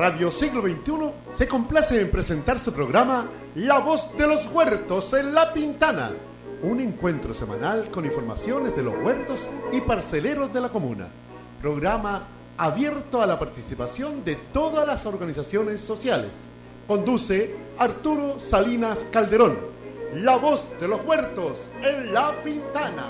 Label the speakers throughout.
Speaker 1: Radio Siglo XXI se complace en presentar su programa La Voz de los Huertos en La Pintana, un encuentro semanal con informaciones de los huertos y parceleros de la comuna. Programa abierto a la participación de todas las organizaciones sociales. Conduce Arturo Salinas Calderón. La Voz de los Huertos en La Pintana.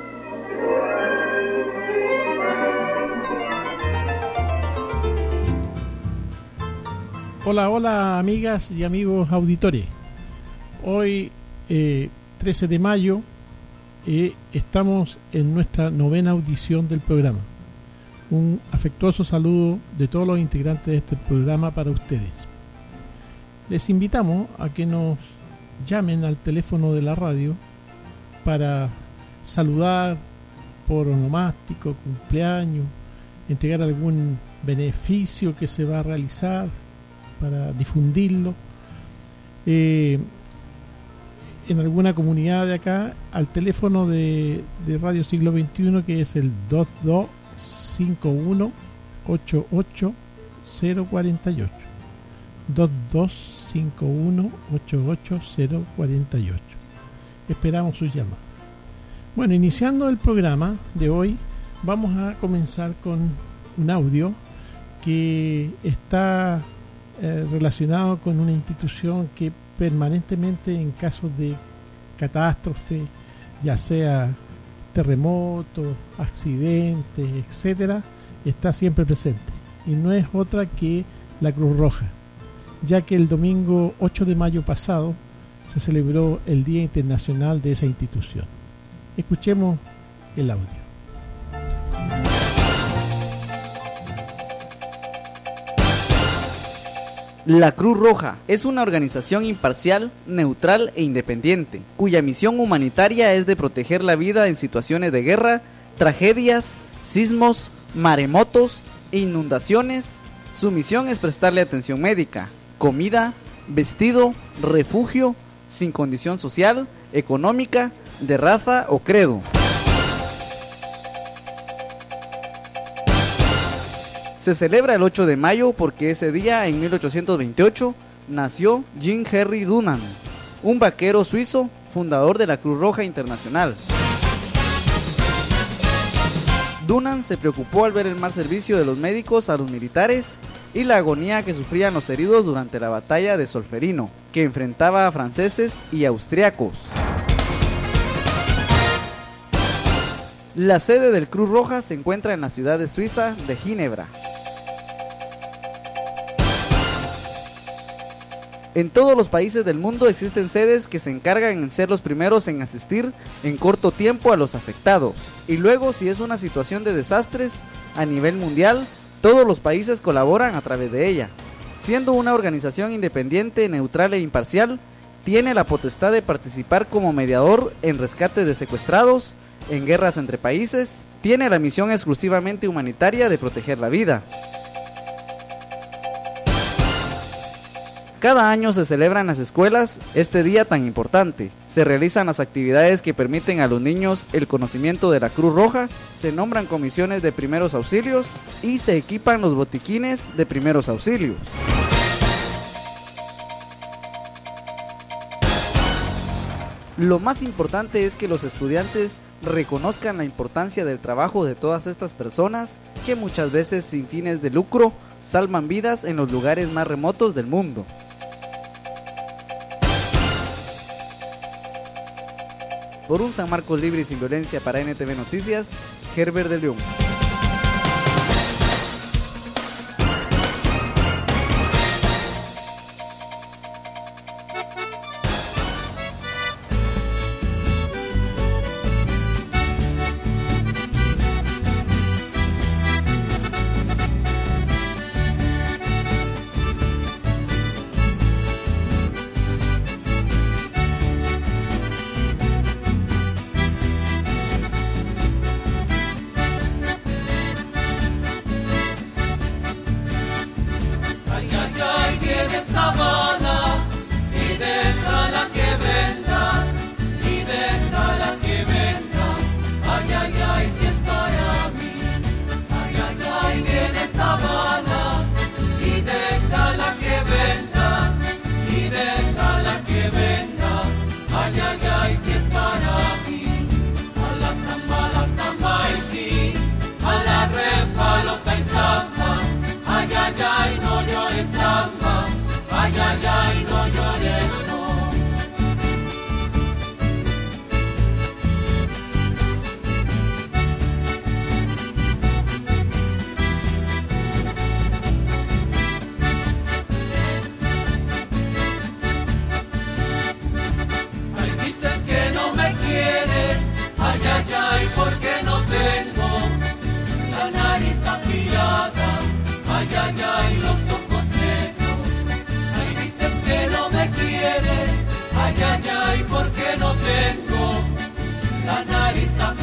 Speaker 2: Hola, hola amigas y amigos auditores. Hoy 13 de mayo estamos en nuestra 9ª audición del programa. Un afectuoso saludo de todos los integrantes de este programa para ustedes. Les invitamos a que nos llamen al teléfono de la radio para saludar por onomástico, cumpleaños, entregar algún beneficio que se va a realizar, para difundirlo en alguna comunidad de acá, al teléfono de Radio Siglo XXI, que es el 2251-88048, 2251-88048. Esperamos sus llamadas. Bueno, iniciando el programa de hoy, vamos a comenzar con un audio que está relacionado con una institución que permanentemente, en casos de catástrofe, ya sea terremotos, accidentes, etcétera, está siempre presente, y no es otra que la Cruz Roja, ya que el domingo 8 de mayo pasado se celebró el Día Internacional de esa institución. Escuchemos el audio.
Speaker 3: La Cruz Roja es una organización imparcial, neutral e independiente, cuya misión humanitaria es de proteger la vida en situaciones de guerra, tragedias, sismos, maremotos e inundaciones. Su misión es prestarle atención médica, comida, vestido, refugio, sin condición social, económica, de raza o credo. Se celebra el 8 de mayo porque ese día, en 1828, nació Jean Henry Dunant, un vaquero suizo, fundador de la Cruz Roja Internacional. Dunant se preocupó al ver el mal servicio de los médicos a los militares y la agonía que sufrían los heridos durante la batalla de Solferino, que enfrentaba a franceses y austriacos. La sede del Cruz Roja se encuentra en la ciudad de Suiza de Ginebra. En todos los países del mundo existen sedes que se encargan en ser los primeros en asistir en corto tiempo a los afectados. Y luego, si es una situación de desastres a nivel mundial, todos los países colaboran a través de ella. Siendo una organización independiente, neutral e imparcial, tiene la potestad de participar como mediador en rescates de secuestrados, en guerras entre países, tiene la misión exclusivamente humanitaria de proteger la vida. Cada año se celebra en las escuelas este día tan importante. Se realizan las actividades que permiten a los niños el conocimiento de la Cruz Roja, se nombran comisiones de primeros auxilios y se equipan los botiquines de primeros auxilios. Lo más importante es que los estudiantes reconozcan la importancia del trabajo de todas estas personas que muchas veces sin fines de lucro salvan vidas en los lugares más remotos del mundo. Por un San Marcos libre y sin violencia para NTV Noticias, Herbert de León.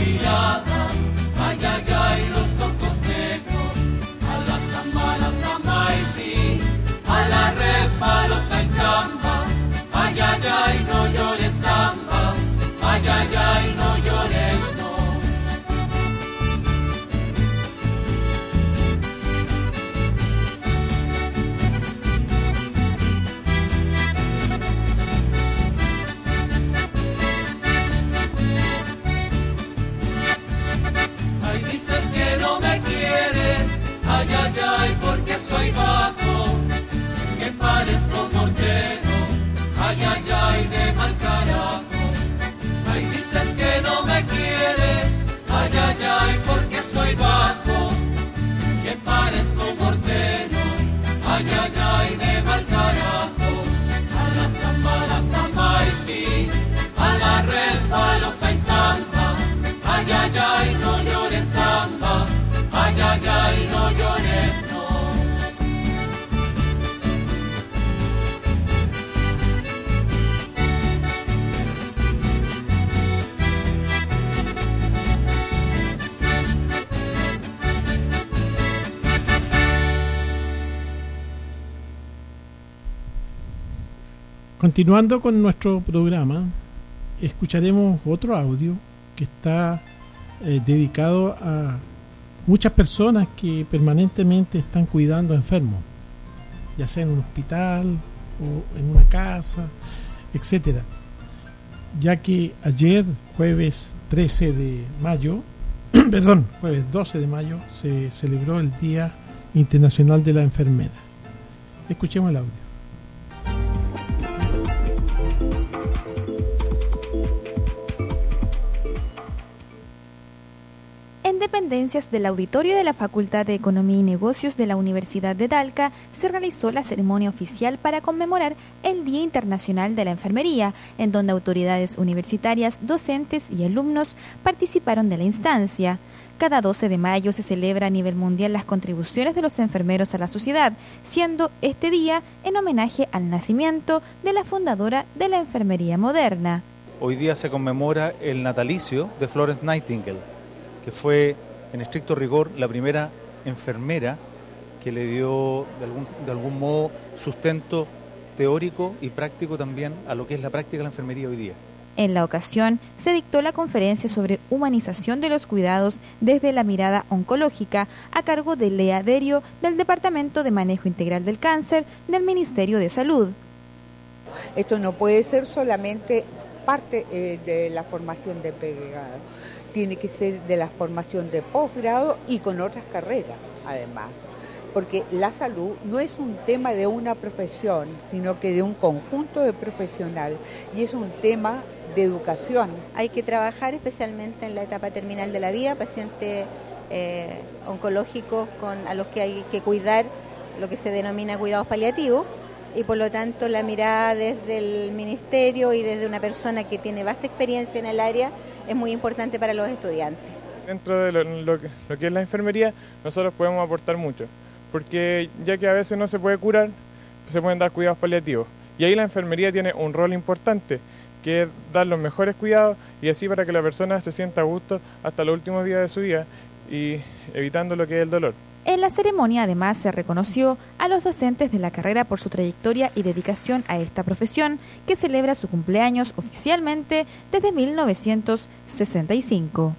Speaker 4: mirada, ay, ay, ay, los ojos negros, a la samba y sí, a la resbalosa y samba, ay, ay, ay, no llores samba, ay, ay, ay, no llores no. Ay, ay, ay, porque soy bajo, que parezco mortero, ay, ay, ay, de mal carajo. Ay, dices que no me quieres, ay, ay, ay, porque soy bajo, que parezco mortero, ay, ay, ay, de mal carajo. A la samba y sí, a la resbalosa y samba, ay, ay, ay, no llores samba, ay, ay, ay, no llores, no.
Speaker 2: Continuando con nuestro programa, escucharemos otro audio que está dedicado a muchas personas que permanentemente están cuidando a enfermos, ya sea en un hospital o en una casa, etcétera. Ya que ayer, jueves 13 de mayo, jueves 12 de mayo, se celebró el Día Internacional de la Enfermera. Escuchemos el audio.
Speaker 5: En dependencias del auditorio de la Facultad de Economía y Negocios de la Universidad de Talca se realizó la ceremonia oficial para conmemorar el Día Internacional de la Enfermería, en donde autoridades universitarias, docentes y alumnos participaron de la instancia. Cada 12 de mayo se celebra a nivel mundial las contribuciones de los enfermeros a la sociedad, siendo este día en homenaje al nacimiento de la fundadora de la enfermería moderna.
Speaker 6: Hoy día se conmemora el natalicio de Florence Nightingale, que fue, en estricto rigor, la primera enfermera que le dio, de algún modo, sustento teórico y práctico también a lo que es la práctica de la enfermería hoy día.
Speaker 5: En la ocasión, se dictó la conferencia sobre humanización de los cuidados desde la mirada oncológica a cargo de Lea Derio, del Departamento de Manejo Integral del Cáncer del Ministerio de Salud.
Speaker 7: Esto no puede ser solamente parte de la formación de pregrado, tiene que ser de la formación de posgrado y con otras carreras, además. Porque la salud no es un tema de una profesión, sino que de un conjunto de profesionales, y es un tema de educación.
Speaker 8: Hay que trabajar especialmente en la etapa terminal de la vida, pacientes oncológicos a los que hay que cuidar, lo que se denomina cuidados paliativos, y por lo tanto la mirada desde el ministerio y desde una persona que tiene vasta experiencia en el área es muy importante para los estudiantes.
Speaker 9: Dentro de lo que es la enfermería, nosotros podemos aportar mucho, porque ya que a veces no se puede curar, se pueden dar cuidados paliativos. Y ahí la enfermería tiene un rol importante, que es dar los mejores cuidados y así para que la persona se sienta a gusto hasta los últimos días de su vida y evitando lo que es el dolor.
Speaker 5: En la ceremonia además se reconoció a los docentes de la carrera por su trayectoria y dedicación a esta profesión, que celebra su cumpleaños oficialmente desde 1965.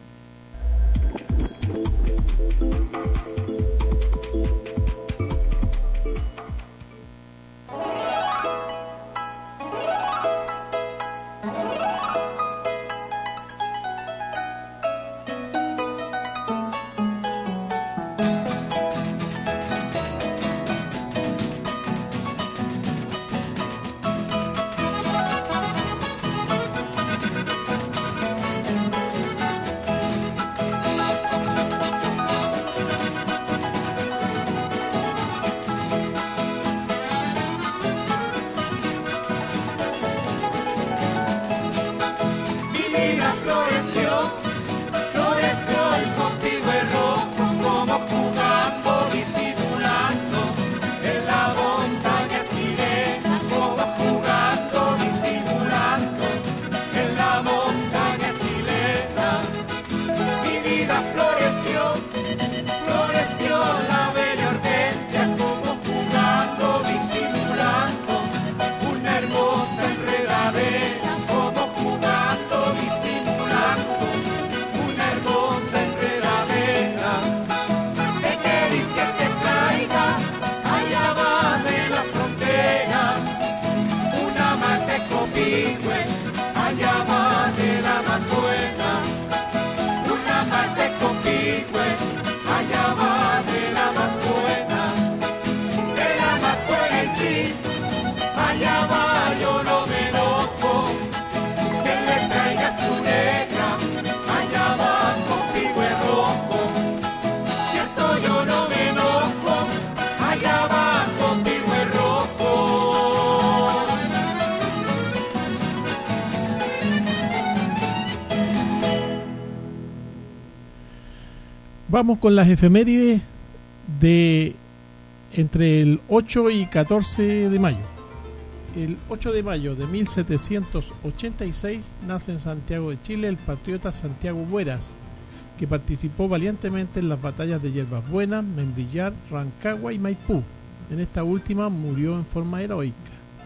Speaker 2: Vamos con las efemérides de entre el 8 y 14 de mayo. El 8 de mayo de 1786 nace en Santiago de Chile el patriota Santiago Bueras, que participó valientemente en las batallas de Yerbas Buenas, Membrillar, Rancagua y Maipú. En esta última murió en forma heroica.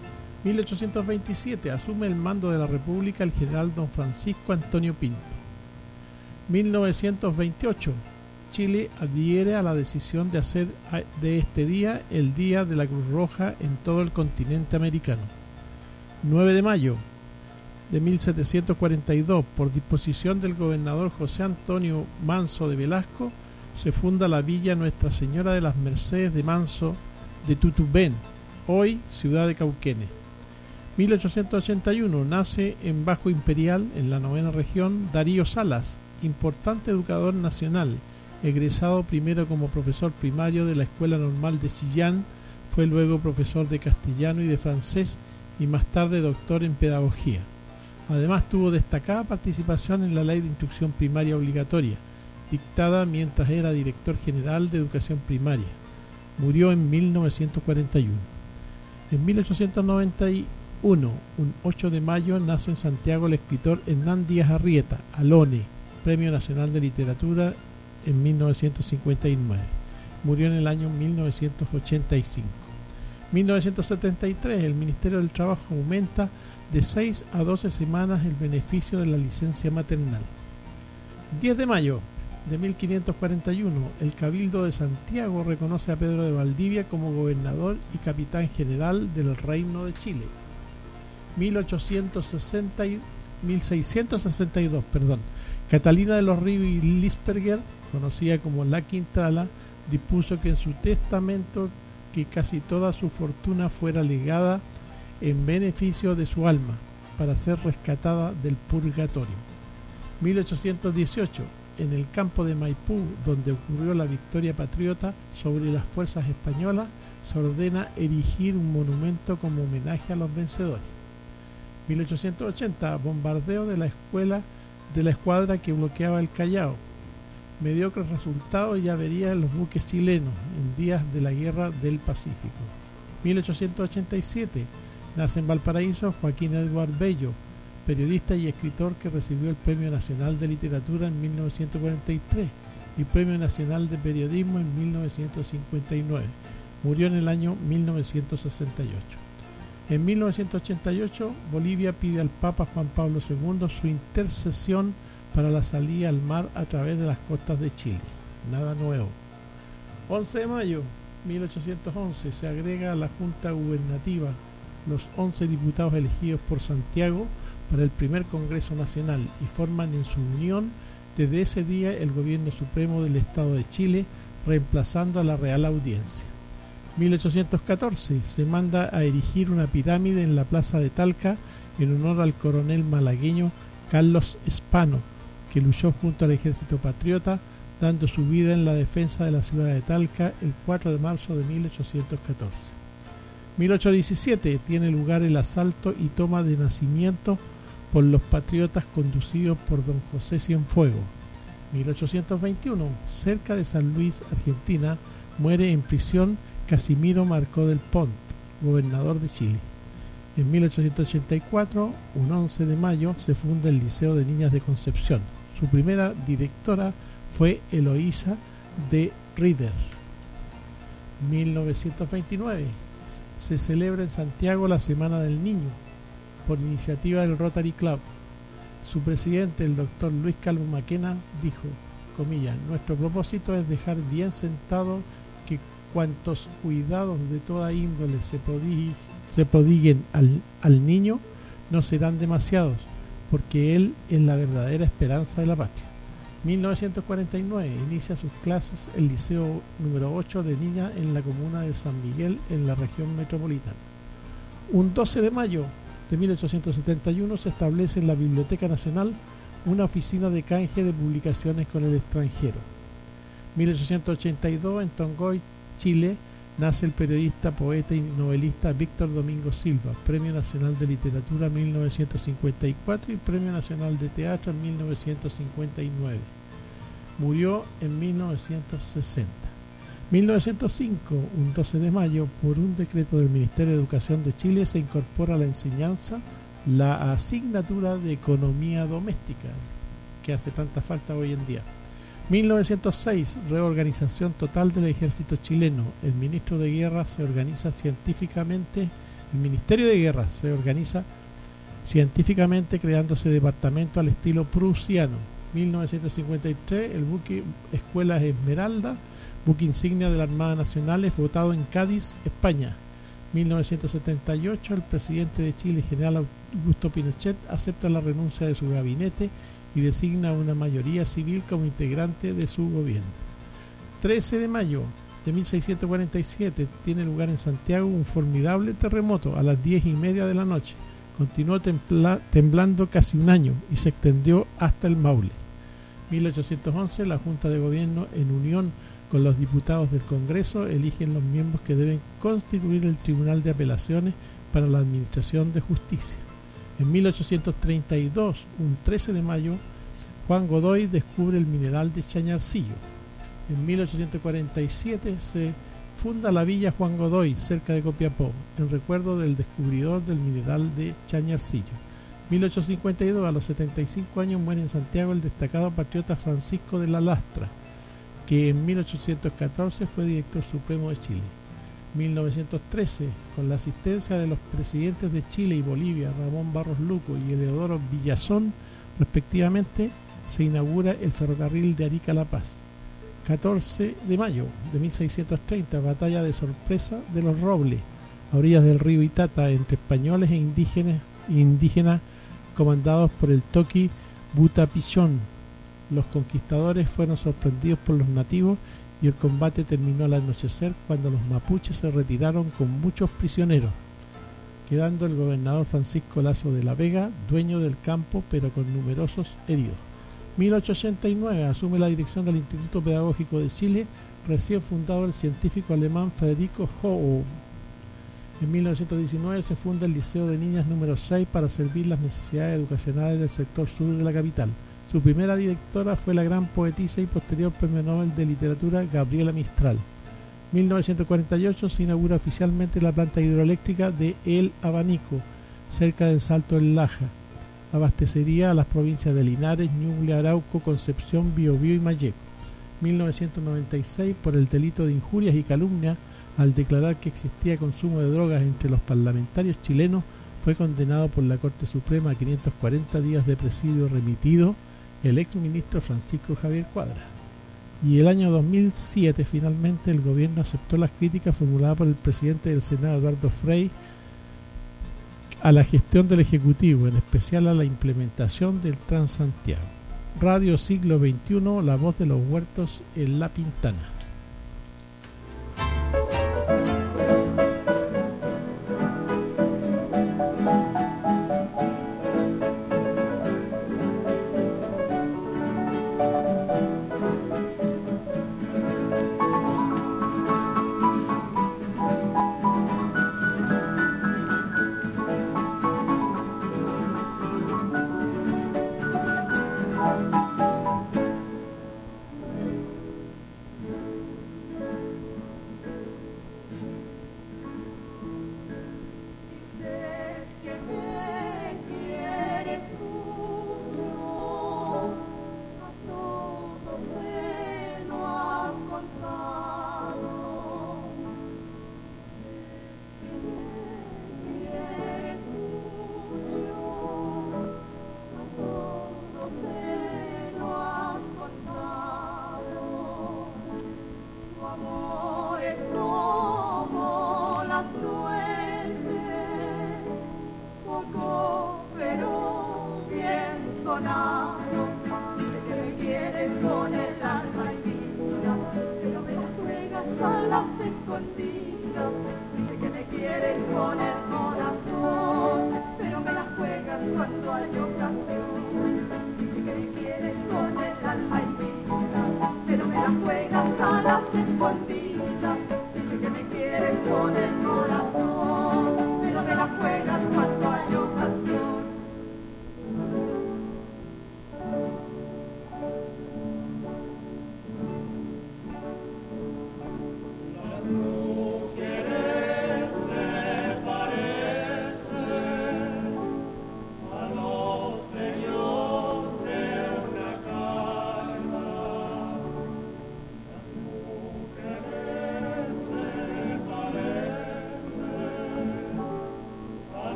Speaker 2: 1827 asume el mando de la República el general don Francisco Antonio Pinto. 1928 Chile adhiere a la decisión de hacer de este día el Día de la Cruz Roja en todo el continente americano. 9 de mayo de 1742, por disposición del gobernador José Antonio Manso de Velasco, se funda la villa Nuestra Señora de las Mercedes de Manso de Tutubén, hoy ciudad de Cauquenes. 1881 nace en Bajo Imperial, en la 9ª región, Darío Salas, importante educador nacional, egresado primero como profesor primario de la Escuela Normal de Chillán, fue luego profesor de castellano y de francés y más tarde doctor en pedagogía. Además tuvo destacada participación en la Ley de Instrucción Primaria Obligatoria, dictada mientras era director general de Educación Primaria. Murió en 1941. En 1891, un 8 de mayo, nace en Santiago el escritor Hernán Díaz Arrieta, Alone, Premio Nacional de Literatura en 1959. Murió en el año 1985. 1973, el Ministerio del Trabajo aumenta de 6 a 12 semanas el beneficio de la licencia maternal. 10 de mayo de 1541, el Cabildo de Santiago reconoce a Pedro de Valdivia como gobernador y capitán general del Reino de Chile. 1662, Catalina de los Ríos y Lisperger, conocida como la Quintrala, dispuso que en su testamento que casi toda su fortuna fuera legada en beneficio de su alma para ser rescatada del purgatorio. 1818, en el campo de Maipú, donde ocurrió la victoria patriota sobre las fuerzas españolas, se ordena erigir un monumento como homenaje a los vencedores. 1880, bombardeo de la escuadra que bloqueaba el Callao. Mediocres resultados y avería en los buques chilenos en días de la Guerra del Pacífico. 1887, nace en Valparaíso Joaquín Edward Bello, periodista y escritor que recibió el Premio Nacional de Literatura en 1943 y Premio Nacional de Periodismo en 1959. Murió en el año 1968. En 1988, Bolivia pide al Papa Juan Pablo II su intercesión para la salida al mar a través de las costas de Chile. Nada nuevo. 11 de mayo de 1811 se agrega a la Junta Gubernativa los 11 diputados elegidos por Santiago para el primer Congreso Nacional y forman en su unión desde ese día el Gobierno Supremo del Estado de Chile, reemplazando a la Real Audiencia. 1814 se manda a erigir una pirámide en la plaza de Talca en honor al coronel malagueño Carlos Espano, que luchó junto al ejército patriota, dando su vida en la defensa de la ciudad de Talca el 4 de marzo de 1814. 1817 tiene lugar el asalto y toma de Nacimiento por los patriotas conducidos por don José Cienfuegos. 1821, cerca de San Luis, Argentina, muere en prisión Casimiro Marcó del Pont, gobernador de Chile. En 1884, un 11 de mayo, se funda el Liceo de Niñas de Concepción. Su primera directora fue Eloísa de Rieder. 1929, se celebra en Santiago la Semana del Niño, por iniciativa del Rotary Club. Su presidente, el doctor Luis Calvo Maquena, dijo, comillas, nuestro propósito es dejar bien sentado que cuantos cuidados de toda índole se prodiguen al niño no serán demasiados, porque él es la verdadera esperanza de la patria. 1949, inicia sus clases el Liceo número 8 de niñas en la comuna de San Miguel, en la región metropolitana. Un 12 de mayo de 1871 se establece en la Biblioteca Nacional una oficina de canje de publicaciones con el extranjero. 1882, en Tongoy, Chile, nace el periodista, poeta y novelista Víctor Domingo Silva, Premio Nacional de Literatura en 1954 y Premio Nacional de Teatro en 1959. Murió en 1960. 1905, un 12 de mayo, por un decreto del Ministerio de Educación de Chile, se incorpora a la enseñanza la asignatura de Economía Doméstica, que hace tanta falta hoy en día. 1906, reorganización total del ejército chileno. El Ministerio de Guerra se organiza científicamente creándose departamento al estilo prusiano. 1953, el buque Escuela Esmeralda, buque insignia de la Armada Nacional, es votado en Cádiz, España. 1978, el presidente de Chile, general Augusto Pinochet, acepta la renuncia de su gabinete y designa una mayoría civil como integrante de su gobierno. 13 de mayo de 1647 tiene lugar en Santiago un formidable terremoto a las 10:30 de la noche. Continuó temblando casi un año y se extendió hasta el Maule. 1811, la Junta de Gobierno, en unión con los diputados del Congreso, eligen los miembros que deben constituir el Tribunal de Apelaciones para la Administración de Justicia. En 1832, un 13 de mayo, Juan Godoy descubre el mineral de Chañarcillo. En 1847 se funda la Villa Juan Godoy, cerca de Copiapó, en recuerdo del descubridor del mineral de Chañarcillo. 1852, a los 75 años, muere en Santiago el destacado patriota Francisco de la Lastra, que en 1814 fue director supremo de Chile. 1913, con la asistencia de los presidentes de Chile y Bolivia, Ramón Barros Luco y Eleodoro Villazón, respectivamente, se inaugura el ferrocarril de Arica a La Paz. 14 de mayo de 1630, batalla de Sorpresa de los Robles, a orillas del río Itata, entre españoles e indígenas comandados por el toqui Butapichón. Los conquistadores fueron sorprendidos por los nativos y el combate terminó al anochecer, cuando los mapuches se retiraron con muchos prisioneros, quedando el gobernador Francisco Lazo de la Vega dueño del campo, pero con numerosos heridos. 1889, asume la dirección del Instituto Pedagógico de Chile, recién fundado el científico alemán Federico Hohl. En 1919 se funda el Liceo de Niñas número 6 para servir las necesidades educacionales del sector sur de la capital. Su primera directora fue la gran poetisa y posterior premio Nobel de Literatura Gabriela Mistral. 1948 se inaugura oficialmente la planta hidroeléctrica de El Abanico, cerca del Salto del Laja. Abastecería a las provincias de Linares, Ñuble, Arauco, Concepción, Biobío y Malleco. 1996, por el delito de injurias y calumnia, al declarar que existía consumo de drogas entre los parlamentarios chilenos, fue condenado por la Corte Suprema a 540 días de presidio remitido el exministro Francisco Javier Cuadra. Y el año 2007, finalmente, el gobierno aceptó las críticas formuladas por el presidente del Senado, Eduardo Frei, a la gestión del Ejecutivo, en especial a la implementación del Transantiago. Radio Siglo XXI, la voz de los huertos en La Pintana.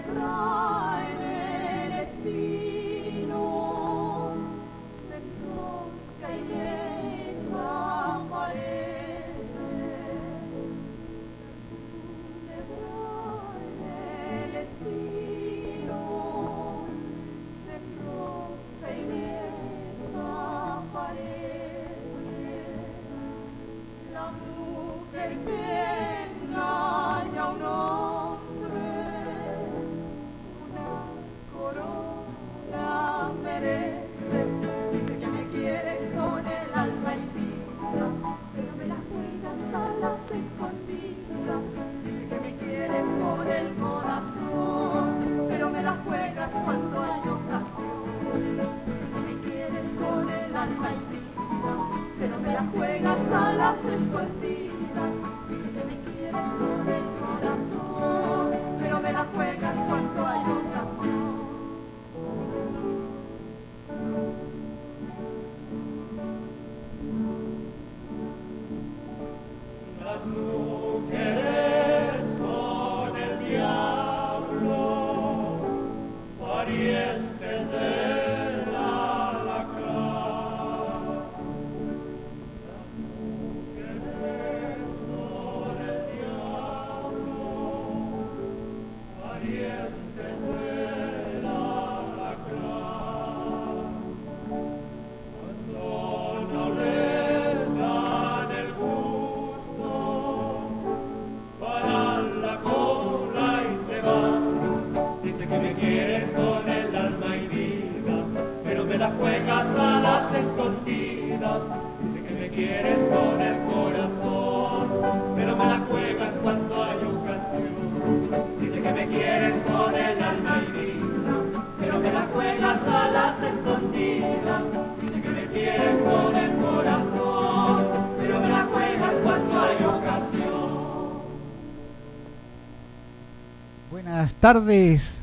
Speaker 10: Buenas tardes,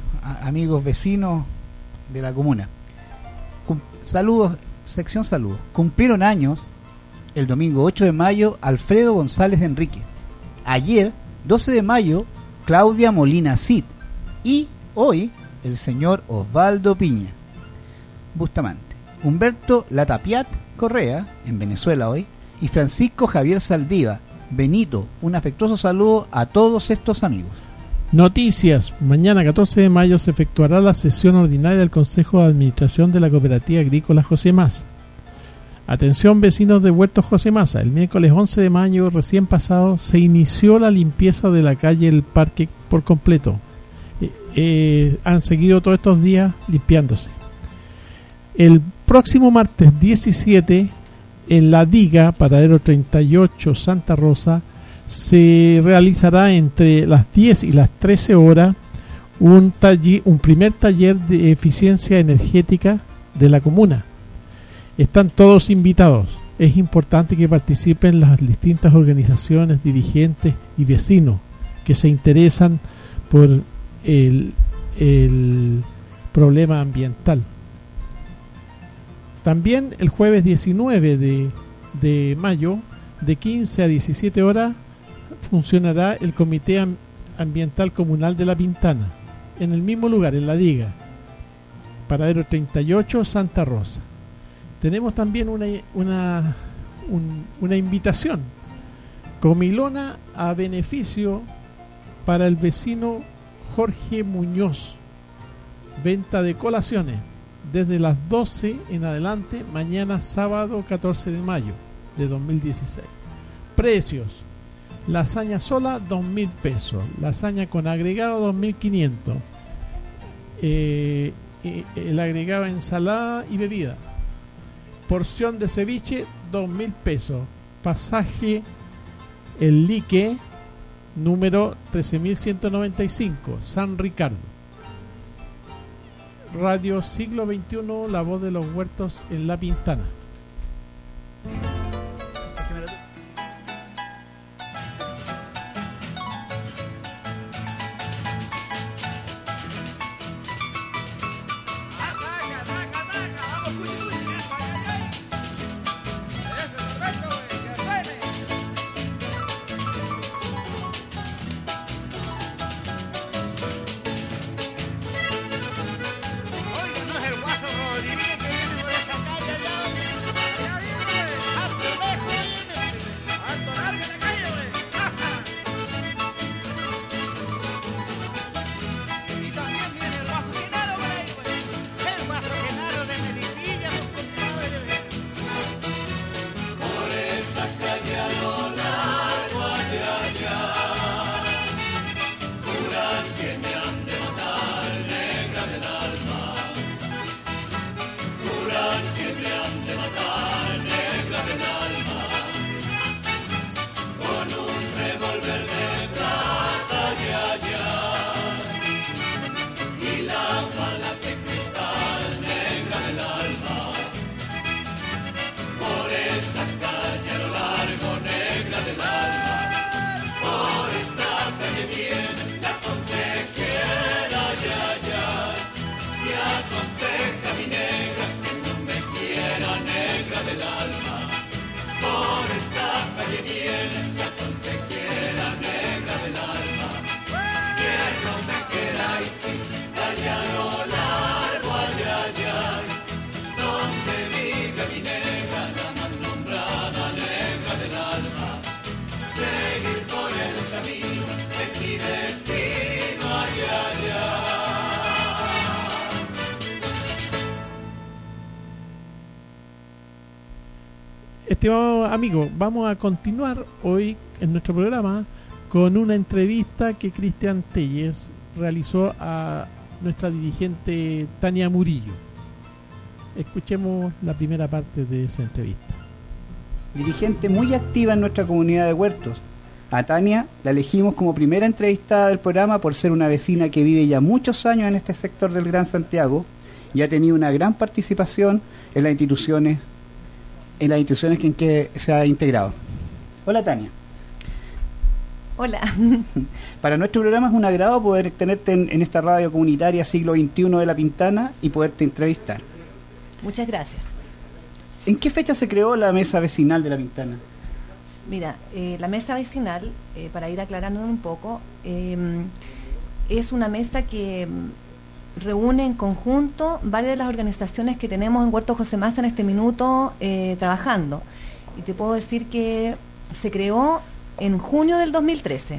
Speaker 10: amigos vecinos de la comuna. Saludos, sección saludos. Cumplieron años el domingo 8 de mayo Alfredo González Enrique. Ayer, 12 de mayo, Claudia Molina Cid. Y hoy, el señor Osvaldo Piña Bustamante. Humberto Latapiat Correa, en Venezuela hoy. Y Francisco Javier Saldiva. Benito, un afectuoso saludo a todos estos amigos.
Speaker 2: Noticias. Mañana 14 de mayo se efectuará la sesión ordinaria del Consejo de Administración de la Cooperativa Agrícola José Massa. Atención vecinos de Huertos José Massa. El miércoles 11 de mayo recién pasado se inició la limpieza de la calle El Parque por completo. Han seguido todos estos días limpiándose. El próximo martes 17 en la Diga, paradero 38 Santa Rosa, se realizará entre las 10 y las 13 horas un primer taller de eficiencia energética de la comuna. Están todos invitados. Es importante que participen las distintas organizaciones, dirigentes y vecinos que se interesan por el problema ambiental. También el jueves 19 de mayo, de 15 a 17 horas, funcionará el Comité Ambiental Comunal de La Pintana, en el mismo lugar, en la Diga, paradero 38 Santa Rosa. Tenemos también una invitación, comilona a beneficio para el vecino Jorge Muñoz, venta de colaciones desde las 12 en adelante, mañana sábado 14 de mayo de 2016. Precios: lasaña sola 2.000 pesos, lasaña con agregado 2.500, el agregado ensalada y bebida, porción de ceviche 2.000 pesos, pasaje El Lique número 13.195, San Ricardo. Radio Siglo XXI, la voz de los huertos en La Pintana. estimados amigos, vamos a continuar hoy en nuestro programa con una entrevista que Cristian Telles realizó a nuestra dirigente Tania Murillo. Escuchemos la primera parte de esa entrevista.
Speaker 10: Dirigente muy activa en nuestra comunidad de huertos. A Tania la elegimos como primera entrevistada del programa por ser una vecina que vive ya muchos años en este sector del Gran Santiago y ha tenido una gran participación en las instituciones en que se ha integrado. Hola, Tania.
Speaker 11: Hola.
Speaker 10: Para nuestro programa es un agrado poder tenerte en esta radio comunitaria Siglo XXI de La Pintana y poderte entrevistar.
Speaker 11: Muchas gracias.
Speaker 10: ¿En qué fecha se creó la mesa vecinal de La Pintana?
Speaker 11: Mira, la mesa vecinal, para ir aclarando un poco, es una mesa que reúne en conjunto varias de las organizaciones que tenemos en Huerto José Massa en este minuto trabajando. Y te puedo decir que se creó en junio del 2013.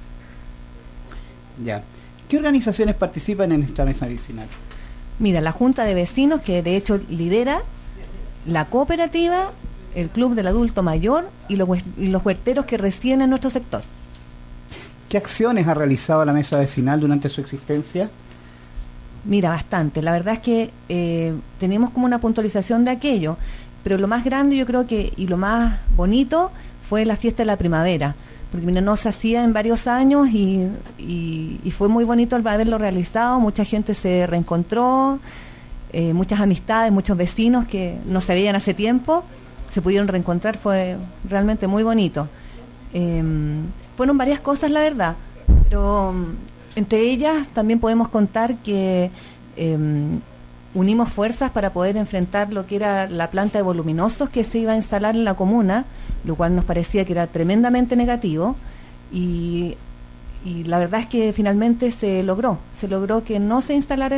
Speaker 10: Ya. ¿Qué organizaciones participan en esta mesa vecinal?
Speaker 11: Mira, la Junta de Vecinos, que de hecho lidera, la cooperativa, el Club del Adulto Mayor y los huerteros que residen en nuestro sector.
Speaker 10: ¿Qué acciones ha realizado la mesa vecinal durante su existencia?
Speaker 11: Mira, bastante. La verdad es que tenemos como una puntualización de aquello, pero lo más grande yo creo que, y lo más bonito, fue la fiesta de la primavera, porque mira, no se hacía en varios años y fue muy bonito el haberlo realizado. Mucha gente se reencontró, muchas amistades, muchos vecinos que no se veían hace tiempo, se pudieron reencontrar, fue realmente muy bonito. Fueron varias cosas, la verdad, pero entre ellas también podemos contar que unimos fuerzas para poder enfrentar lo que era la planta de voluminosos que se iba a instalar en la comuna, lo cual nos parecía que era tremendamente negativo, y la verdad es que finalmente se logró que no se instalara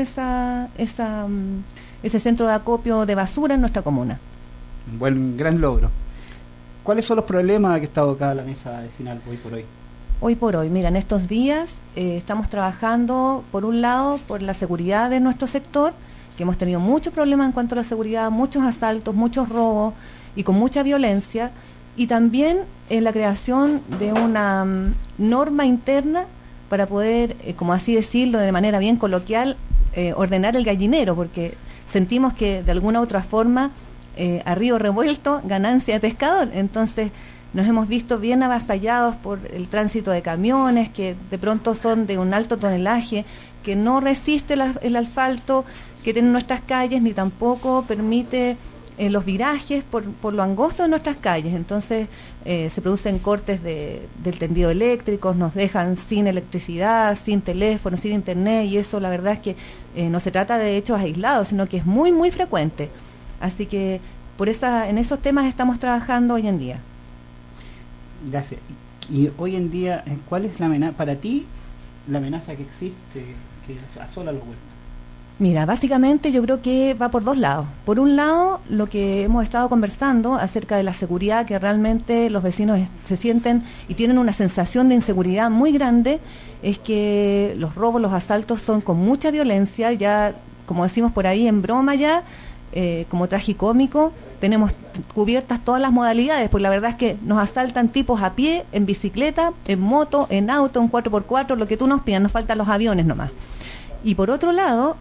Speaker 11: ese centro de acopio de basura en nuestra comuna.
Speaker 10: Un buen, gran logro. ¿Cuáles son los problemas que está abocada la mesa vecinal hoy por hoy?
Speaker 11: Hoy por hoy, mira, en estos días estamos trabajando, por un lado, por la seguridad de nuestro sector, que hemos tenido muchos problemas en cuanto a la seguridad, muchos asaltos, muchos robos y con mucha violencia, y también en la creación de una norma interna para poder, como así decirlo de manera bien coloquial, ordenar el gallinero, porque sentimos que de alguna u otra forma, a río revuelto, ganancia de pescador. Entonces nos hemos visto bien avasallados por el tránsito de camiones que de pronto son de un alto tonelaje, que no resiste el asfalto que tienen nuestras calles, ni tampoco permite los virajes por lo angosto de nuestras calles. Entonces se producen cortes del tendido eléctrico, nos dejan sin electricidad, sin teléfono, sin internet, y eso la verdad es que no se trata de hechos aislados, sino que es muy, muy frecuente. Así que en esos temas estamos trabajando hoy en día.
Speaker 10: Gracias. Y hoy en día, ¿cuál es la amenaza para ti, la amenaza que existe, que asola los huertos?
Speaker 11: Mira, básicamente yo creo que va por dos lados. Por un lado, lo que hemos estado conversando acerca de la seguridad, que realmente los vecinos se sienten y tienen una sensación de inseguridad muy grande, es que los robos, los asaltos son con mucha violencia, ya como decimos por ahí en broma ya, como tragicómico, tenemos cubiertas todas las modalidades, porque la verdad es que nos asaltan tipos a pie, en bicicleta, en moto, en auto, en 4x4, lo que tú nos pidas, nos faltan los aviones nomás. Y por otro lado,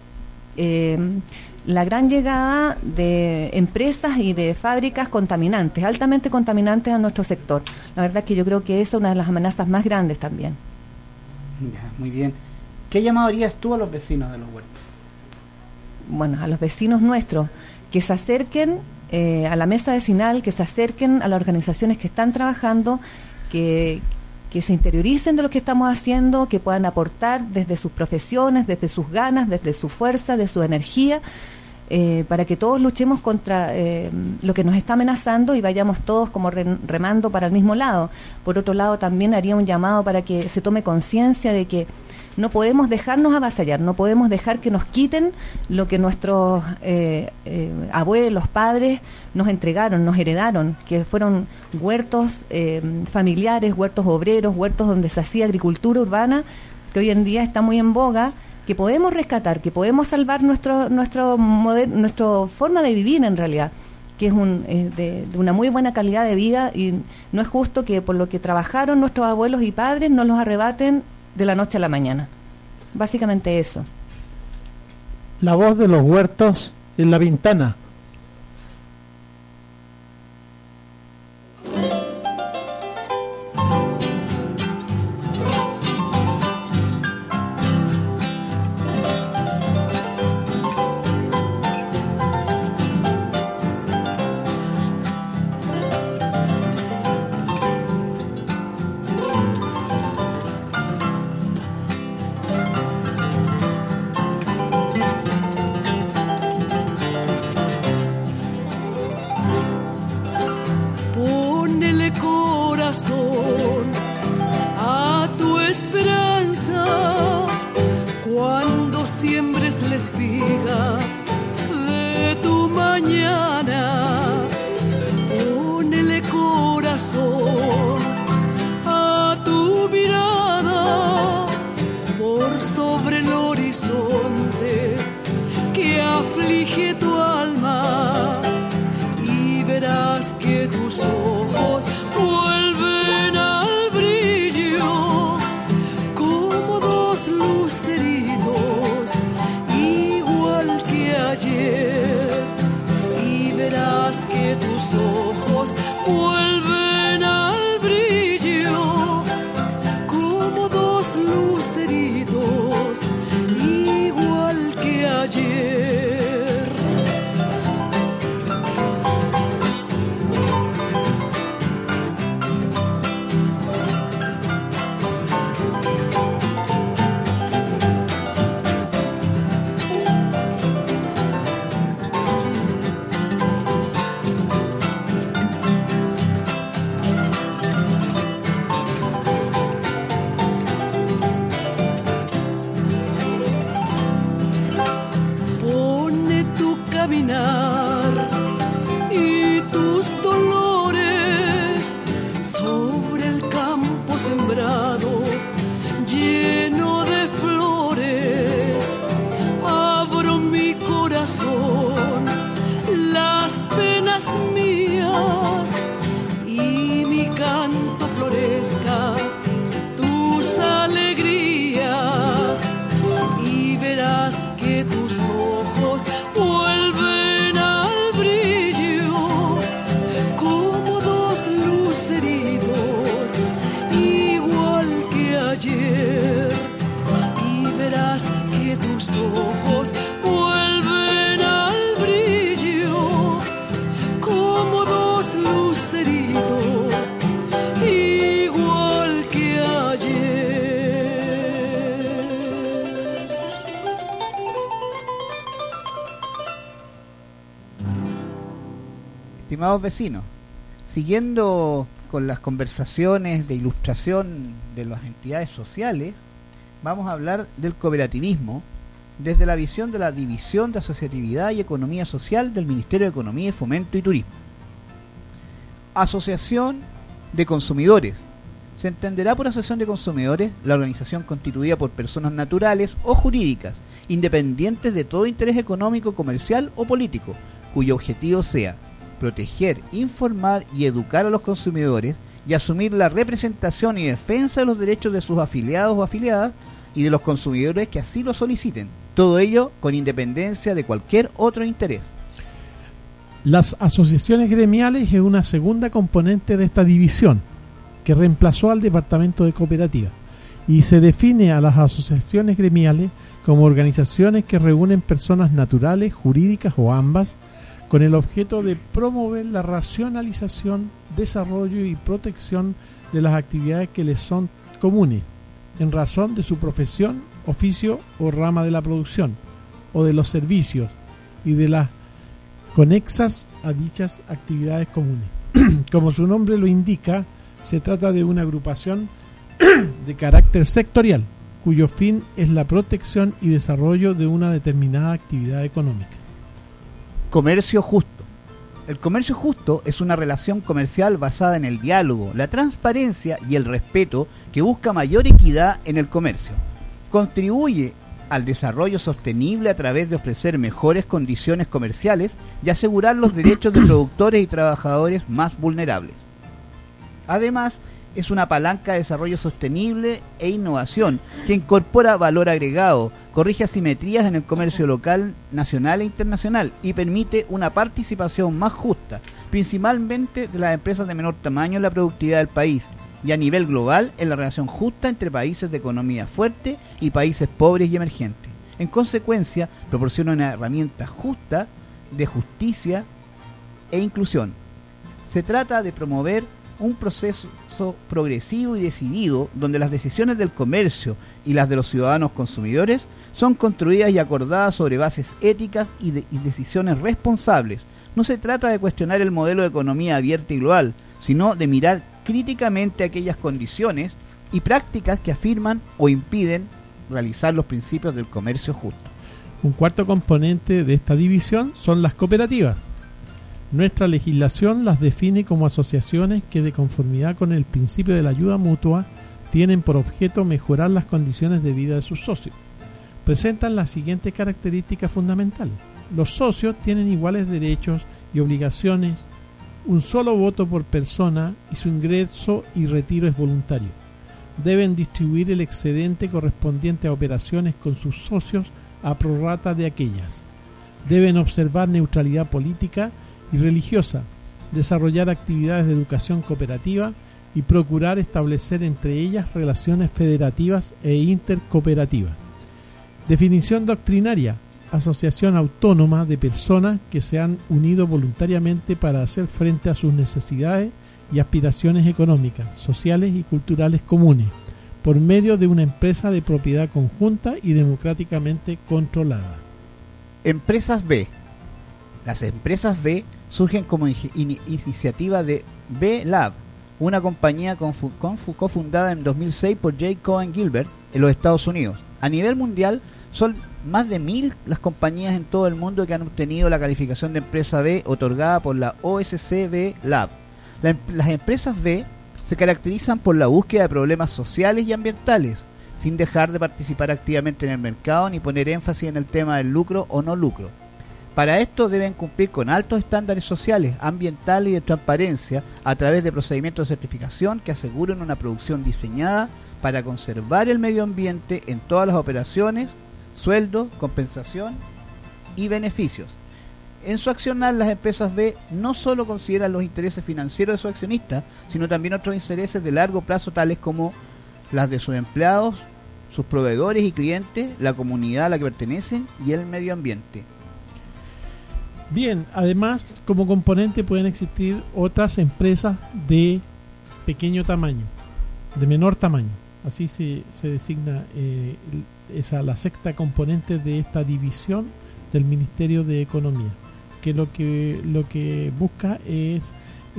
Speaker 11: la gran llegada de empresas y de fábricas contaminantes, altamente contaminantes a nuestro sector. La verdad es que yo creo que esa es una de las amenazas más grandes también.
Speaker 10: Ya, muy bien. ¿Qué llamado harías tú a los vecinos de los huertos?
Speaker 11: Bueno, a los vecinos nuestros, que se acerquen a la mesa vecinal, que se acerquen a las organizaciones que están trabajando, que se interioricen de lo que estamos haciendo, que puedan aportar desde sus profesiones, desde sus ganas, desde su fuerza, de su energía, para que todos luchemos contra lo que nos está amenazando y vayamos todos como remando para el mismo lado. Por otro lado, también haría un llamado para que se tome conciencia de que no podemos dejarnos avasallar, no podemos dejar que nos quiten lo que nuestros abuelos, padres nos entregaron, nos heredaron, que fueron huertos familiares, huertos obreros, huertos donde se hacía agricultura urbana, que hoy en día está muy en boga, que podemos rescatar, que podemos salvar nuestra forma de vivir en realidad. que es de una muy buena calidad de vida, y no es justo que por lo que trabajaron nuestros abuelos y padres nos los arrebaten de la noche a la mañana. Básicamente eso.
Speaker 2: La voz de los huertos en La Pintana.
Speaker 10: Estimados vecinos, siguiendo con las conversaciones de ilustración de las entidades sociales, vamos a hablar del cooperativismo desde la visión de la División de Asociatividad y Economía Social del Ministerio de Economía y Fomento y Turismo. Asociación de consumidores. Se entenderá por asociación de consumidores la organización constituida por personas naturales o jurídicas, independientes de todo interés económico, comercial o político, cuyo objetivo sea proteger, informar y educar a los consumidores y asumir la representación y defensa de los derechos de sus afiliados o afiliadas y de los consumidores que así lo soliciten. Todo ello con independencia de cualquier otro interés.
Speaker 2: Las asociaciones gremiales es una segunda componente de esta división, que reemplazó al Departamento de Cooperativa, y se define a las asociaciones gremiales como organizaciones que reúnen personas naturales, jurídicas o ambas, con el objeto de promover la racionalización, desarrollo y protección de las actividades que les son comunes, en razón de su profesión, oficio o rama de la producción, o de los servicios, y de las conexas a dichas actividades comunes. Como su nombre lo indica, se trata de una agrupación de carácter sectorial, cuyo fin es la protección y desarrollo de una determinada actividad económica.
Speaker 10: Comercio justo. El comercio justo es una relación comercial basada en el diálogo, la transparencia y el respeto que busca mayor equidad en el comercio. Contribuye al desarrollo sostenible a través de ofrecer mejores condiciones comerciales y asegurar los derechos de productores y trabajadores más vulnerables. Además, es una palanca de desarrollo sostenible e innovación que incorpora valor agregado, corrige asimetrías en el comercio local, nacional e internacional y permite una participación más justa, principalmente de las empresas de menor tamaño en la productividad del país y a nivel global en la relación justa entre países de economía fuerte y países pobres y emergentes. En consecuencia, proporciona una herramienta justa de justicia e inclusión. Se trata de promover un proceso progresivo y decidido donde las decisiones del comercio y las de los ciudadanos consumidores son construidas y acordadas sobre bases éticas y decisiones responsables. No se trata de cuestionar el modelo de economía abierta y global, sino de mirar críticamente aquellas condiciones y prácticas que afirman o impiden realizar los principios del comercio justo.
Speaker 2: Un cuarto componente de esta división son las cooperativas. Nuestra legislación las define como asociaciones que, de conformidad con el principio de la ayuda mutua, tienen por objeto mejorar las condiciones de vida de sus socios. Presentan las siguientes características fundamentales. Los socios tienen iguales derechos y obligaciones, un solo voto por persona y su ingreso y retiro es voluntario. Deben distribuir el excedente correspondiente a operaciones con sus socios a prorrata de aquellas. Deben observar neutralidad política y religiosa, desarrollar actividades de educación cooperativa y procurar establecer entre ellas relaciones federativas e intercooperativas. Definición doctrinaria: asociación autónoma de personas que se han unido voluntariamente para hacer frente a sus necesidades y aspiraciones económicas, sociales y culturales comunes, por medio de una empresa de propiedad conjunta y democráticamente controlada.
Speaker 10: Empresas B. Las empresas B surgen como iniciativa de B-Lab, una compañía cofundada en 2006 por J. Cohen Gilbert en los Estados Unidos. A nivel mundial, son más de 1.000 las compañías en todo el mundo que han obtenido la calificación de empresa B otorgada por la OSC B-Lab. Las empresas B se caracterizan por la búsqueda de problemas sociales y ambientales, sin dejar de participar activamente en el mercado ni poner énfasis en el tema del lucro o no lucro. Para esto deben cumplir con altos estándares sociales, ambientales y de transparencia a través de procedimientos de certificación que aseguren una producción diseñada para conservar el medio ambiente en todas las operaciones, sueldos, compensación y beneficios. En su accionar, las empresas B no solo consideran los intereses financieros de sus accionistas, sino también otros intereses de largo plazo tales como las de sus empleados, sus proveedores y clientes, la comunidad a la que pertenecen y el medio ambiente.
Speaker 2: Bien, además, como componente pueden existir otras empresas de pequeño tamaño, de menor tamaño. Así se designa la sexta componente de esta división del Ministerio de Economía, que lo que busca es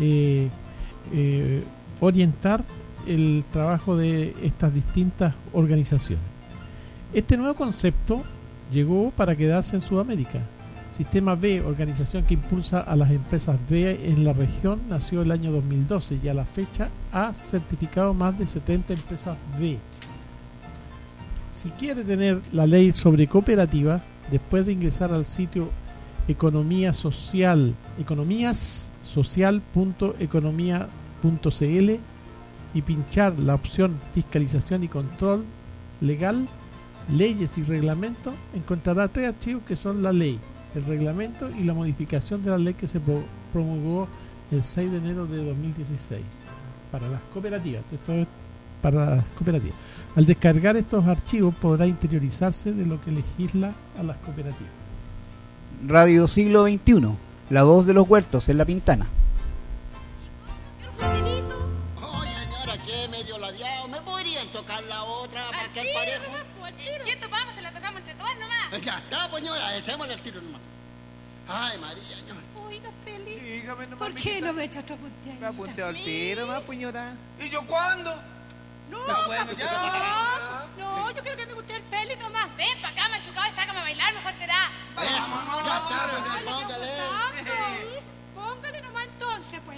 Speaker 2: orientar el trabajo de estas distintas organizaciones. Este nuevo concepto llegó para quedarse en Sudamérica. Sistema B, organización que impulsa a las empresas B en la región, nació el año 2012 y a la fecha ha certificado más de 70 empresas B. Si quiere tener la ley sobre cooperativas, después de ingresar al sitio economiasocial.economia.cl y pinchar la opción fiscalización y control legal, leyes y reglamentos, encontrará 3 archivos que son la ley, el reglamento y la modificación de la ley que se promulgó el 6 de enero de 2016 para las cooperativas. Esto es para las cooperativas. Al descargar estos archivos podrá interiorizarse de lo que legisla a las cooperativas.
Speaker 10: Radio Siglo XXI, la voz de los huertos en La Pintana.
Speaker 12: Oye, señora, ¿qué medio ladeado? ¿Me podrían tocar la otra para que al parejo?
Speaker 13: ¿Quieto, vamos? Se la tocamos entre todas nomás.
Speaker 12: Ya está, pues, señora, echémosle el tiro nomás. Ay, María, señora.
Speaker 13: Oiga, Feli,
Speaker 10: Dígame nomás,
Speaker 13: ¿por qué no me echa otra punteadita?
Speaker 10: Me apunté al tiro más, puñora.
Speaker 12: ¿Y yo cuándo?
Speaker 13: No,
Speaker 12: bueno, ya.
Speaker 13: No, yo quiero que me guste el Feli nomás.
Speaker 14: Ven pa' acá, machucado, y sácame a bailar, mejor será.
Speaker 12: Vámonos, ya está, póngale.
Speaker 13: Póngale nomás entonces, pues.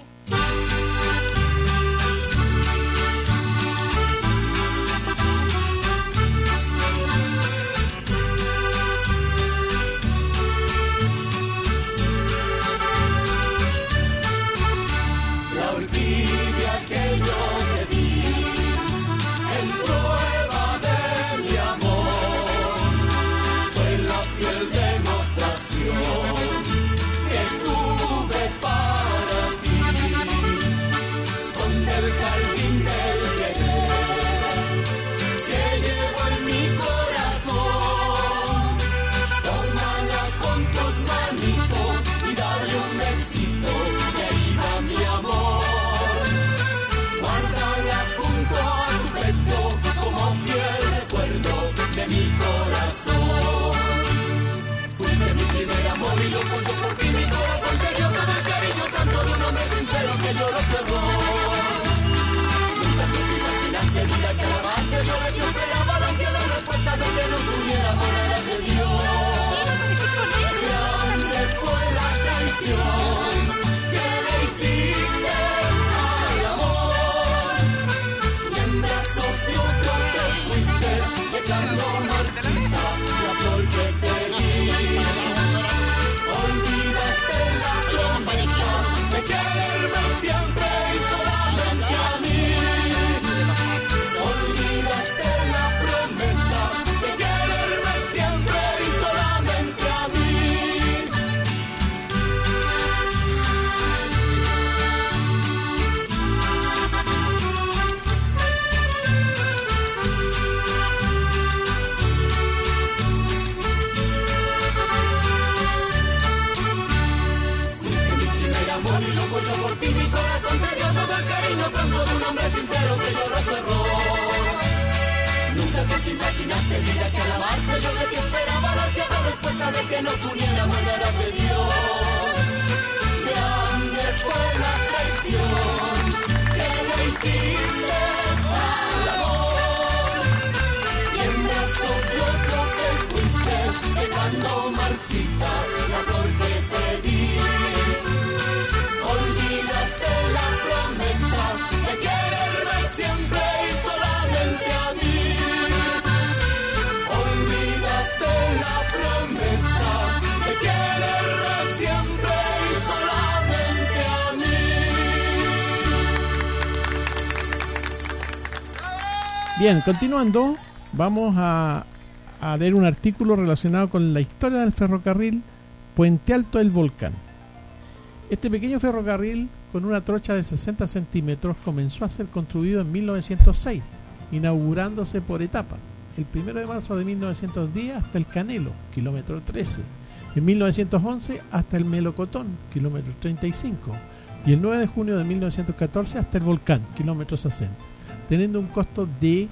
Speaker 4: vida que a la barca yo de que esperaba la anciana respuesta de que nos uniéramos a la de Dios. Grande fue la traición que le hiciste al amor, y en brazos de otro te fuiste, dejando marchita la flor que te di. Olvidaste la promesa de quererme siempre y solamente a mí. Olvidaste la promesa de quererme siempre y solamente a mí. Fuiste mi primer amor y loco yo por ti, mi corazón te dio todo el cariño santo de un hombre sincero que lloró su error. Nunca tú te imaginaste, vida, que al amarte yo de ti esperaba la ansiada respuesta de que nos uniéramos en aras de Dios. Grande fue la traición que le hiciste al amor, y en brazos de otro te fuiste, dejando marchita la flor que te di. Olvidaste la promesa de quererme siempre y solamente a mí. Olvidaste la promesa de quererme siempre y solamente a mí.
Speaker 2: Bien, continuando, vamos a leer un artículo relacionado con la historia del ferrocarril Puente Alto del Volcán. Este pequeño ferrocarril con una trocha de 60 centímetros comenzó a ser construido en 1906, inaugurándose por etapas. El 1 de marzo de 1910 hasta el Canelo, kilómetro 13. En 1911 hasta el Melocotón, kilómetro 35. Y el 9 de junio de 1914 hasta el Volcán, kilómetro 60. Teniendo un costo de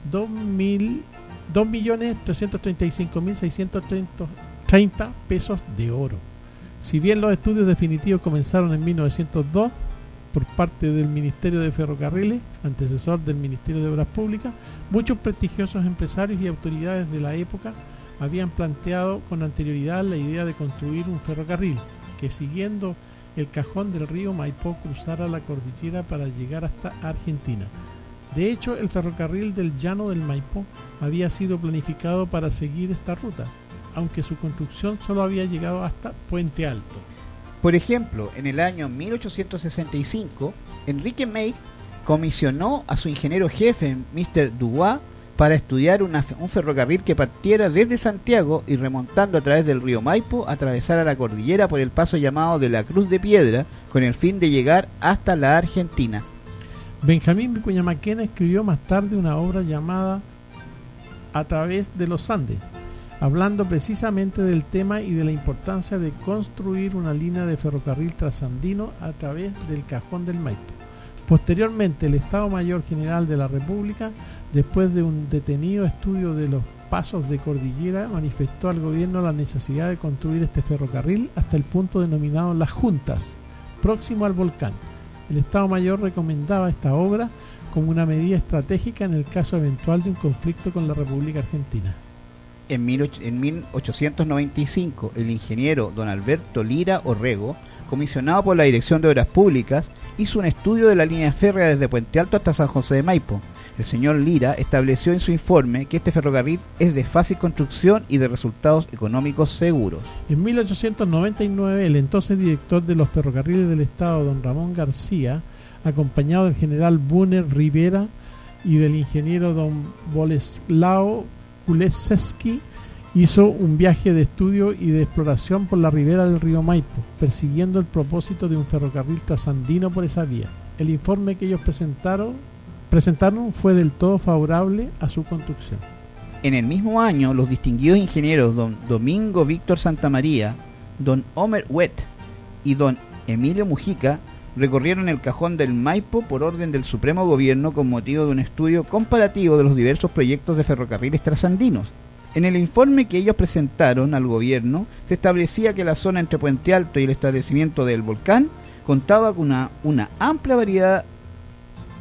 Speaker 2: 2.335.630 pesos de oro. Si bien los estudios definitivos comenzaron en 1902 por parte del Ministerio de Ferrocarriles, antecesor del Ministerio de Obras Públicas, muchos prestigiosos empresarios y autoridades de la época habían planteado con anterioridad la idea de construir un ferrocarril que, siguiendo el cajón del río Maipo, cruzara la cordillera para llegar hasta Argentina. De hecho, el ferrocarril del Llano del Maipo había sido planificado para seguir esta ruta, aunque su construcción solo había llegado hasta Puente Alto.
Speaker 10: Por ejemplo, en el año 1865, Enrique May comisionó a su ingeniero jefe, Mr. Dubois, para estudiar un ferrocarril que partiera desde Santiago y, remontando a través del río Maipo, atravesara la cordillera por el paso llamado de la Cruz de Piedra, con el fin de llegar hasta la Argentina.
Speaker 2: Benjamín Vicuña Maquena escribió más tarde una obra llamada A través de los Andes, hablando precisamente del tema y de la importancia de construir una línea de ferrocarril trasandino a través del cajón del Maipo. Posteriormente, el Estado Mayor General de la República, después de un detenido estudio de los pasos de cordillera, manifestó al gobierno la necesidad de construir este ferrocarril hasta el punto denominado Las Juntas, próximo al volcán. El Estado Mayor recomendaba esta obra como una medida estratégica en el caso eventual de un conflicto con la República Argentina.
Speaker 10: En 1895, el ingeniero don Alberto Lira Orrego, comisionado por la Dirección de Obras Públicas, hizo un estudio de la línea férrea desde Puente Alto hasta San José de Maipo. El señor Lira estableció en su informe que este ferrocarril es de fácil construcción y de resultados económicos seguros.
Speaker 2: En 1899, el entonces director de los ferrocarriles del Estado, don Ramón García, acompañado del general Bunner Rivera y del ingeniero don Boleslao Kuleseski, hizo un viaje de estudio y de exploración por la ribera del río Maipo, persiguiendo el propósito de un ferrocarril trasandino por esa vía. El informe que ellos presentaron fue del todo favorable a su construcción.
Speaker 10: En el mismo año, los distinguidos ingenieros don Domingo Víctor Santamaría, don Homer Wett y don Emilio Mujica recorrieron el cajón del Maipo por orden del Supremo Gobierno con motivo de un estudio comparativo de los diversos proyectos de ferrocarriles trasandinos. En el informe que ellos presentaron al gobierno se establecía que la zona entre Puente Alto y el establecimiento del volcán contaba con una amplia variedad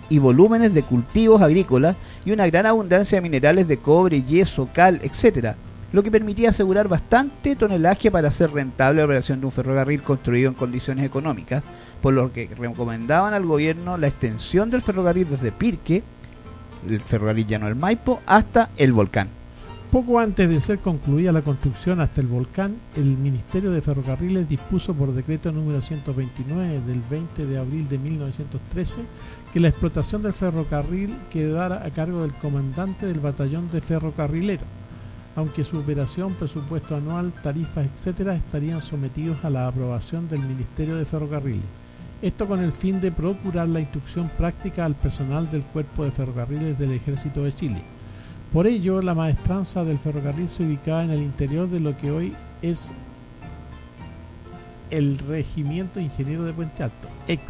Speaker 10: y volúmenes de cultivos agrícolas y una gran abundancia de minerales de cobre, yeso, cal, etc., lo que permitía asegurar bastante tonelaje para hacer rentable la operación de un ferrocarril construido en condiciones económicas, por lo que recomendaban al gobierno la extensión del ferrocarril desde Pirque, el ferrocarril Llano del Maipo, hasta el Volcán.
Speaker 2: Poco antes de ser concluida la construcción hasta el Volcán, el Ministerio de Ferrocarriles dispuso por decreto número 129 del 20 de abril de 1913 que la explotación del ferrocarril quedara a cargo del comandante del batallón de ferrocarrilero, aunque su operación, presupuesto anual, tarifas, etcétera, estarían sometidos a la aprobación del Ministerio de Ferrocarriles. Esto con el fin de procurar la instrucción práctica al personal del Cuerpo de Ferrocarriles del Ejército de Chile. Por ello, la maestranza del ferrocarril se ubicaba en el interior de lo que hoy es el Regimiento Ingeniero de Puente Alto,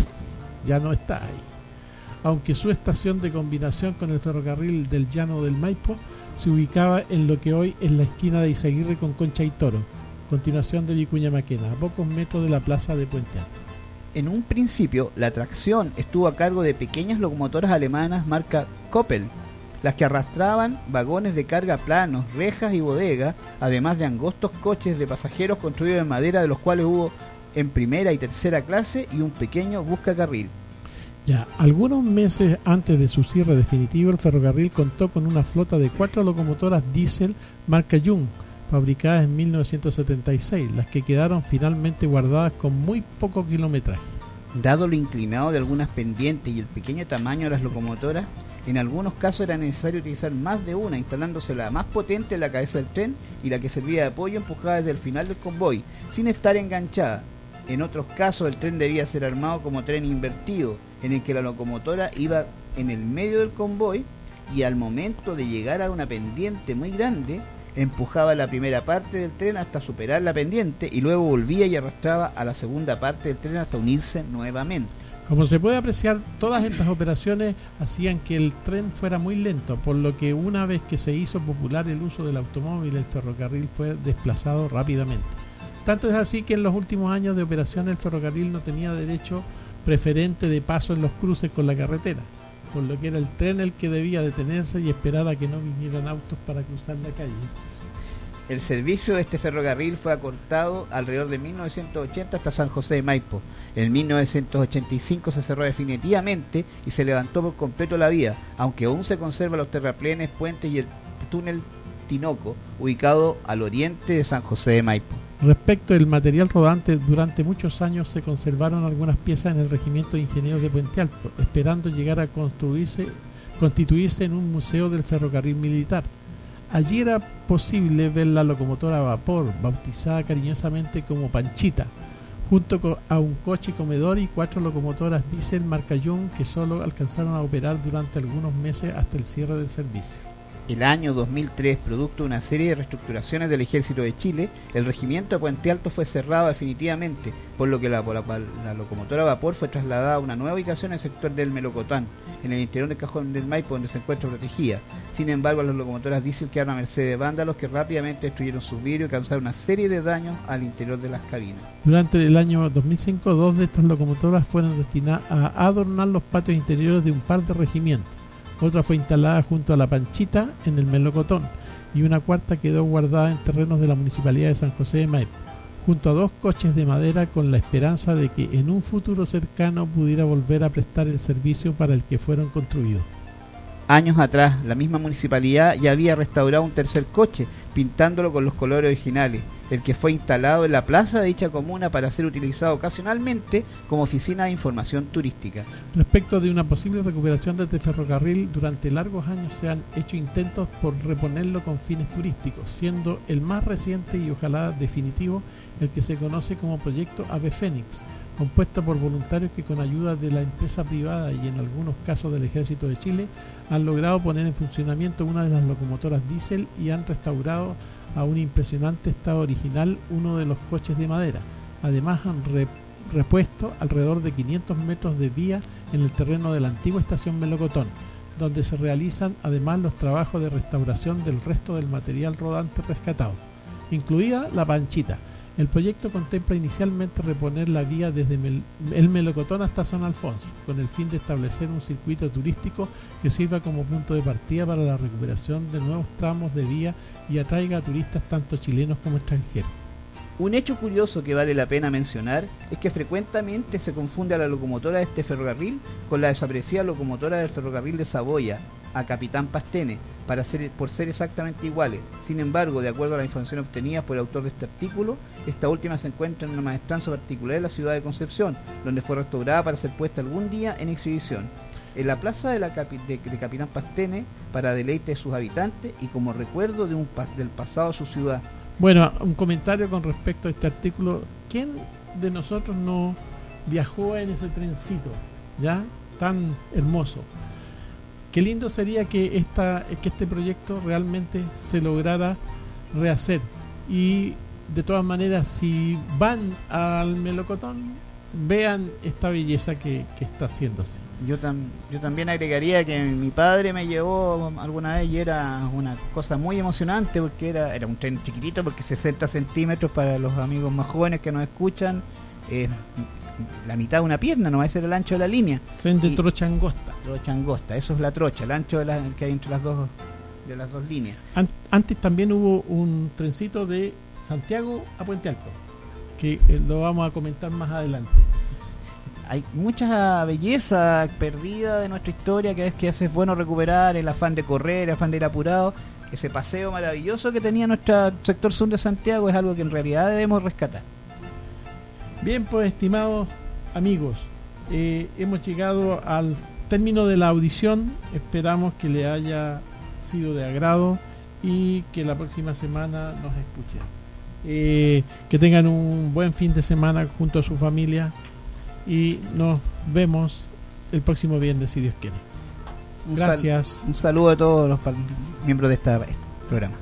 Speaker 2: ya no está ahí. Aunque su estación de combinación con el ferrocarril del Llano del Maipo se ubicaba en lo que hoy es la esquina de Izaguirre con Concha y Toro, continuación de Vicuña Maquena, a pocos metros de la plaza de Puente Alto.
Speaker 10: En un principio, la tracción estuvo a cargo de pequeñas locomotoras alemanas marca Koppel, las que arrastraban vagones de carga planos, rejas y bodegas, además de angostos coches de pasajeros construidos en madera, de los cuales hubo en primera y tercera clase y un pequeño buscacarril.
Speaker 2: Ya, algunos meses antes de su cierre definitivo, el ferrocarril contó con una flota de 4 locomotoras diésel marca Jung, fabricadas en 1976, las que quedaron finalmente guardadas con muy poco kilometraje.
Speaker 10: Dado lo inclinado de algunas pendientes y el pequeño tamaño de las locomotoras, en algunos casos era necesario utilizar más de una, instalándose la más potente en la cabeza del tren y la que servía de apoyo empujada desde el final del convoy, sin estar enganchada. En otros casos el tren debía ser armado como tren invertido, en el que la locomotora iba en el medio del convoy y al momento de llegar a una pendiente muy grande, empujaba la primera parte del tren hasta superar la pendiente y luego volvía y arrastraba a la segunda parte del tren hasta unirse nuevamente.
Speaker 2: Como se puede apreciar, todas estas operaciones hacían que el tren fuera muy lento, por lo que una vez que se hizo popular el uso del automóvil, el ferrocarril fue desplazado rápidamente. Tanto es así que en los últimos años de operación el ferrocarril no tenía derecho preferente de paso en los cruces con la carretera, por lo que era el tren el que debía detenerse y esperar a que no vinieran autos para cruzar la calle.
Speaker 10: El servicio de este ferrocarril fue acortado alrededor de 1980 hasta San José de Maipo. En 1985 se cerró definitivamente y se levantó por completo la vía, aunque aún se conservan los terraplenes, puentes y el túnel Tinoco, ubicado al oriente de San José de Maipo.
Speaker 2: Respecto del material rodante, durante muchos años se conservaron algunas piezas en el Regimiento de Ingenieros de Puente Alto, esperando llegar a constituirse en un museo del ferrocarril militar. Allí era posible ver la locomotora a vapor, bautizada cariñosamente como Panchita, junto a un coche comedor y 4 locomotoras diésel marca Jung que solo alcanzaron a operar durante algunos meses hasta el cierre del servicio.
Speaker 10: El año 2003, producto de una serie de reestructuraciones del Ejército de Chile, el regimiento de Puente Alto fue cerrado definitivamente, por lo que la locomotora a vapor fue trasladada a una nueva ubicación en el sector del Melocotán, en el interior del Cajón del Maipo, donde se encuentra protegida. Sin embargo, las locomotoras diésel quedaron a merced de vándalos que rápidamente destruyeron sus vidrios y causaron una serie de daños al interior de las cabinas.
Speaker 2: Durante el año 2005, 2 de estas locomotoras fueron destinadas a adornar los patios interiores de un par de regimientos. Otra fue instalada junto a la Panchita en el Melocotón y una cuarta quedó guardada en terrenos de la Municipalidad de San José de Maipo, junto a 2 coches de madera, con la esperanza de que en un futuro cercano pudiera volver a prestar el servicio para el que fueron construidos.
Speaker 10: Años atrás, la misma municipalidad ya había restaurado un tercer coche, pintándolo con los colores originales, el que fue instalado en la plaza de dicha comuna para ser utilizado ocasionalmente como oficina de información turística.
Speaker 2: Respecto de una posible recuperación de este ferrocarril, durante largos años se han hecho intentos por reponerlo con fines turísticos, siendo el más reciente y ojalá definitivo el que se conoce como proyecto Ave Fénix, compuesto por voluntarios que con ayuda de la empresa privada y en algunos casos del Ejército de Chile han logrado poner en funcionamiento una de las locomotoras diésel y han restaurado a un impresionante estado original uno de los coches de madera. Además han repuesto alrededor de 500 metros de vía en el terreno de la antigua estación Melocotón, donde se realizan además los trabajos de restauración del resto del material rodante rescatado, incluida la Panchita, El proyecto contempla inicialmente reponer la vía desde el Melocotón hasta San Alfonso, con el fin de establecer un circuito turístico que sirva como punto de partida para la recuperación de nuevos tramos de vía y atraiga a turistas tanto chilenos como extranjeros.
Speaker 10: Un hecho curioso que vale la pena mencionar es que frecuentemente se confunde a la locomotora de este ferrocarril con la desaparecida locomotora del ferrocarril de Saboya a Capitán Pastene, por ser exactamente iguales. Sin embargo, de acuerdo a la información obtenida por el autor de este artículo, esta última se encuentra en una maestranza particular en la ciudad de Concepción, donde fue restaurada para ser puesta algún día en exhibición. En la plaza de Capitán Pastene, para deleite de sus habitantes y como recuerdo del pasado de su ciudad.
Speaker 2: Bueno, un comentario con respecto a este artículo. ¿Quién de nosotros no viajó en ese trencito, ya tan hermoso? Qué lindo sería que este proyecto realmente se lograra rehacer. Y de todas maneras, si van al Melocotón, vean esta belleza que está haciéndose.
Speaker 10: Yo también agregaría que mi padre me llevó alguna vez y era una cosa muy emocionante porque era un tren chiquitito, porque 60 centímetros para los amigos más jóvenes que nos escuchan es la mitad de una pierna, no va a ser el ancho de la línea.
Speaker 2: Tren de trocha angosta.
Speaker 10: Trocha angosta, eso es la trocha, el ancho que hay entre las dos líneas.
Speaker 2: Antes también hubo un trencito de Santiago a Puente Alto, que lo vamos a comentar más adelante.
Speaker 10: Hay mucha belleza perdida de nuestra historia que es bueno recuperar, el afán de correr, el afán de ir apurado. Ese paseo maravilloso que tenía nuestro sector sur de Santiago es algo que en realidad debemos rescatar.
Speaker 2: Bien, pues estimados amigos, hemos llegado al término de la audición. Esperamos que le haya sido de agrado y que la próxima semana nos escuchen. Que tengan un buen fin de semana junto a su familia. Y nos vemos el próximo viernes, si Dios quiere. Gracias.
Speaker 10: Un saludo a todos los miembros de este programa.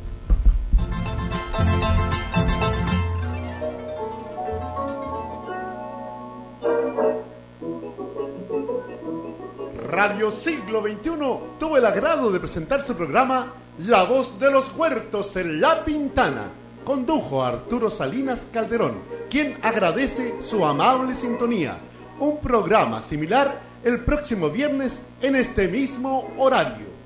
Speaker 1: Radio Siglo XXI tuvo el agrado de presentar su programa La Voz de los Huertos en La Pintana. Condujo a Arturo Salinas Calderón, quien agradece su amable sintonía. Un programa similar el próximo viernes en este mismo horario.